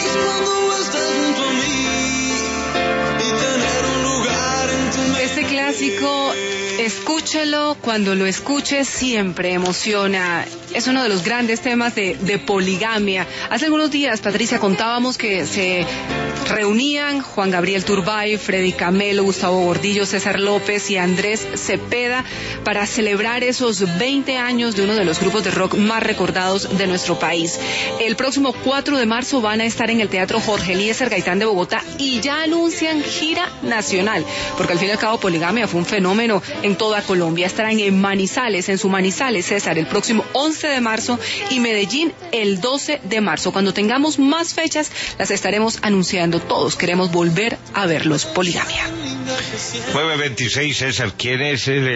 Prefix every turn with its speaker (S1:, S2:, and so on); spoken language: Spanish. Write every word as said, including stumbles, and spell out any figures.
S1: Este clásico, escúchelo, cuando lo escuches siempre emociona. Es uno de los grandes temas de, de poligamia. Hace algunos días, Patricia, contábamos que se reunían Juan Gabriel Turbay, Freddy Camelo, Gustavo Gordillo, César López y Andrés Cepeda para celebrar esos veinte años de uno de los grupos de rock más recordados de nuestro país. El próximo cuatro de marzo van a estar en el Teatro Jorge Eliezer Gaitán de Bogotá y ya anuncian gira nacional, porque al fin y al cabo Poligamia fue un fenómeno en toda Colombia. Estarán en Manizales, en su Manizales, César, el próximo once de marzo y Medellín el doce de marzo. Cuando tengamos más fechas, las estaremos anunciando. Todos queremos volver a verlos. Poligamia.
S2: nueve veintiséis, César, ¿quién es el